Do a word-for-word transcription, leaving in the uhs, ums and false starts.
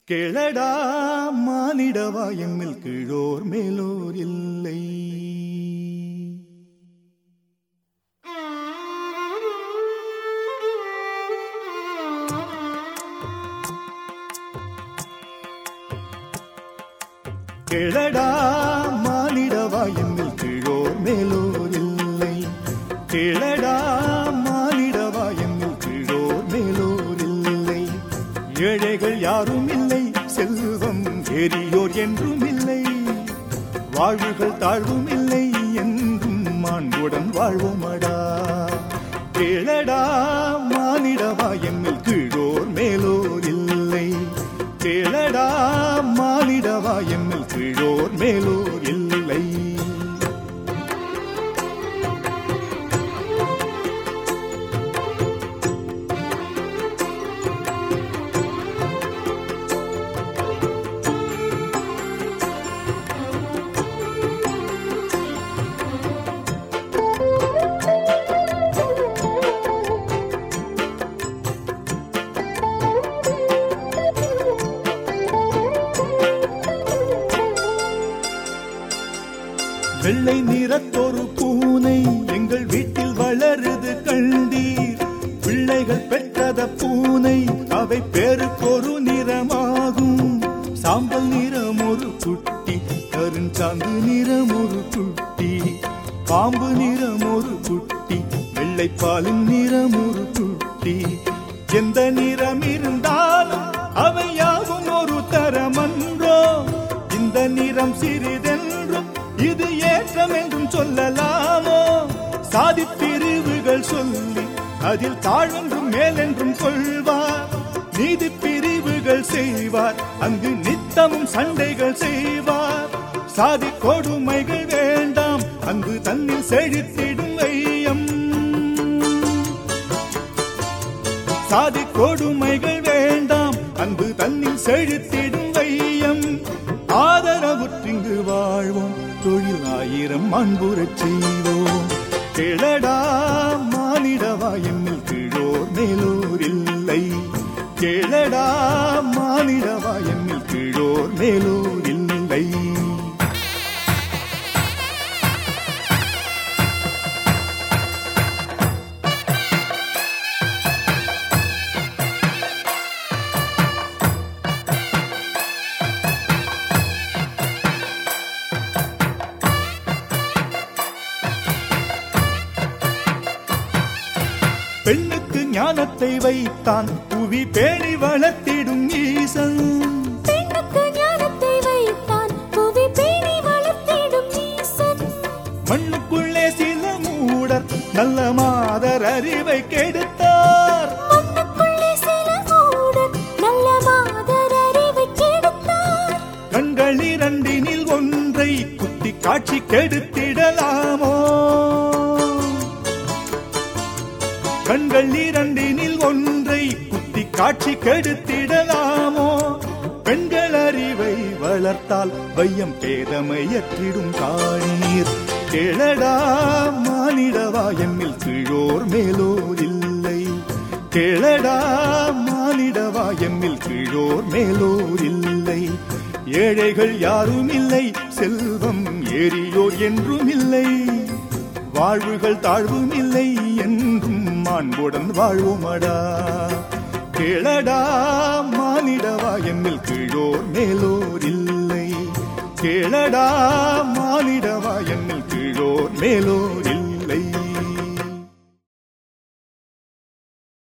கேளடா மானிடவா எம்மில் கீழோர் மேலோர் இல்லை. கேளடா மானிடவா எம்மில் கீழோர் மேலோர் இல்லை. கேளடா மானிடவா எம்மில் கீழோர் மேலோர் இல்லை. ஏழைகள் யாரும் இல்லை, செல்வம் ஏறியோர் என்றும் இல்லை. வாழ்வுகள் தாழ்வும் இல்லை, என்றும் மாண்புடன் வாழ்வோமடா. கேளடா மானிடவா எம்மில் கீழோர் மேலோர் இல்லை. கேளடா மானிடவா எம்மில் கீழோர் மேலோர் இல்லை. வெள்ளை நிறத்தொரு பூனை எங்கள் வீட்டில் வளருது கண்டீர். பிள்ளைகள் பெற்றத பூனை அவை பேருக்கொரு நிறமாகும். சாம்பல் நிறம் ஒரு குட்டி, கருஞ்சாந்து நிறம் ஒரு குட்டி, பாம்பு நிறம் ஒரு குட்டி, வெள்ளைப்பாலின் நிறம் ஒரு குட்டி. எந்த நிறம் இருந்தாலும் அவை யாவும் ஒரு தரமன்றோ. இந்த நிறம் சிறிதென்றும் இது ஏற்றம் என்றும் சொல்லலாமோ. சாதி பிரிவுகள் சொல்லி அதில் தாழ்வென்றும் மேலென்றும் கொள்வார். நீதி பிரிவுகள் செய்வார், அங்கு நித்தமும் சண்டைகள் செய்வார். சாதி கொடுமைகள் வேண்டாம், அங்கு தன்னில் செழித்திடும் வையம். சாதி கொடுமைகள் வேண்டாம், அங்கு தன்னில் செழித்திடும் வையம். ஆதரவுற்றிங்கு வாழ்வோம், தொழில் ஆயிரம் அன்புறச் செய்வோம். கேளடா மானிடவா எம்மில் கீழோர் மேலோர் இல்லை. கேளடா மானிடவா எம்மில் கீழோர் மேலோர் இல்லை. பெண்ணுக்கு ஞானத்தை வைத்தான், புவி பேணி வளர்த்திடும் ஈசன். பெண்ணுக்கு ஞானத்தை வைத்தான், புவி பேணி வளர்த்திடும் ஈசன். மண்ணுக்குள்ளே சில மூடர் நல்ல மாதர் அறிவை கெடுத்தார். மண்ணுக்குள்ளே சில மூடர் நல்ல மாதர் அறிவை கெடுத்தார். கண்கள் இரண்டினில் ஒன்றை குத்தி காட்சி கெடுத்திடலாமோ. கண்கள் இரண்டினில் ஒன்றை குத்தி காட்சி கெடுத்திடலாமோ. பெண்கள் அறிவை வளர்த்தால் வையம் பேதமையற்றிடும் காணீர். கேளடா மானிடவா எம்மில் கீழோர் மேலோர் இல்லை. கேளடா மானிடவா எம்மில் கீழோர் மேலோர் இல்லை. ஏழைகள் யாரும் இல்லை, செல்வம் ஏறியோர் என்றும் இல்லை. வாழ்வுகள் தாழ்வும் இல்லை, என்றும் மாண்புடன் வாழ்வோமடா. கேளடா மானிடவா எம்மில் கீழோர் மேலோர் இல்லை. கேளடா மானிடவா எம்மில் கீழோர் மேலோர்